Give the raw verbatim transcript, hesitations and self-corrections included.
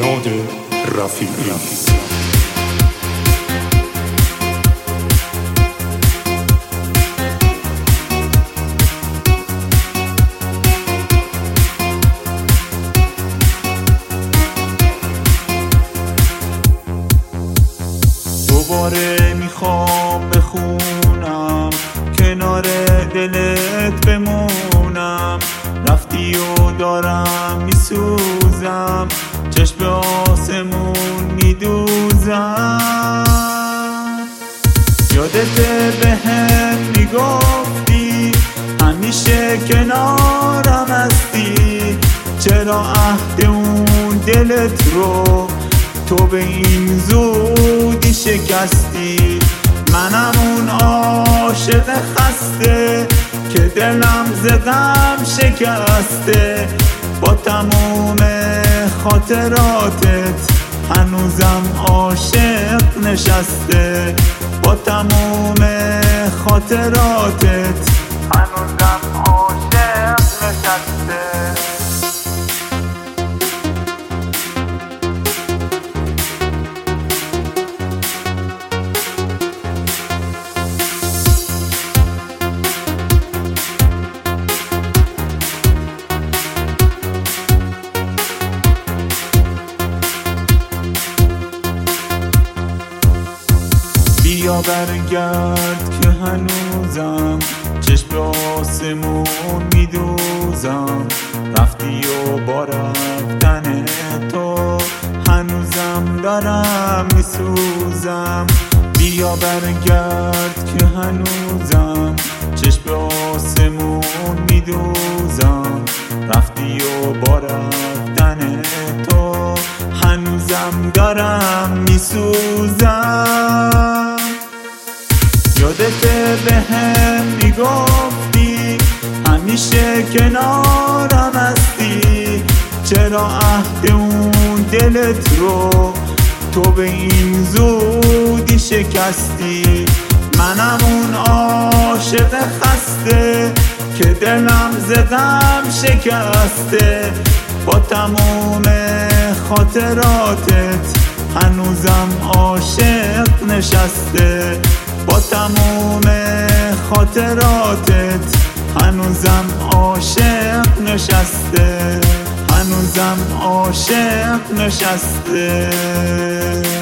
بنیاد رفیعی. دوباره میخوام بخونم کنار دلت بمونم، رفتی و دارم میسوزم، چشم به آسمون میدوزم. یادت به هم میگفتی همیشه کنارم هستی، چرا عهد اون دلت رو تو به این زودی شکستی؟ منم اون عاشق خسته که دلم ز غم شکسته، با تموم خاطراتت هنوزم عاشق نشسته، با تموم خاطراتت هنوزم عاشق نشسته. بیا برگرد که هنوزم چشم به آسمون میدوزم، رفتی و با رفتن تو هنوزم دارم میسوزم. بیا برگرد که هنوزم چشم به آسمون میدوزم، رفتی و با رفتن تو هنوزم دارم میسوزم. یادت به هم میگفتی همیشه کنارم هستی، چرا عهد اون دلت رو تو به این زودی شکستی؟ منم اون عاشق خسته که دلم ز غم شکسته، با تموم خاطراتت هنوزم عاشق نشسته، با تموم خاطراتت هنوزم عاشق نشسته، هنوزم عاشق نشسته.